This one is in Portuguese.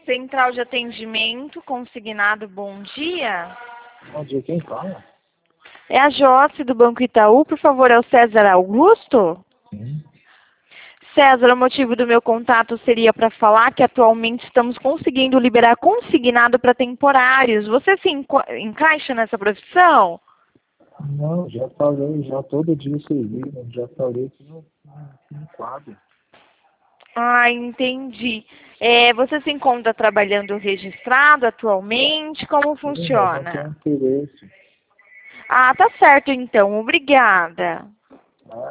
Central de atendimento, consignado, bom dia. Bom dia, quem fala? É a Joce do Banco Itaú, por favor, é o César Augusto? Sim. César, o motivo do meu contato seria para falar que atualmente estamos conseguindo liberar consignado para temporários. Você se encaixa nessa profissão? Não, já falei, já todo dia servindo, já falei que não quadra. Ah, entendi. Você se encontra trabalhando registrado atualmente? Como Sim, mas não tem funciona? interesse. Ah, tá certo então. Obrigada.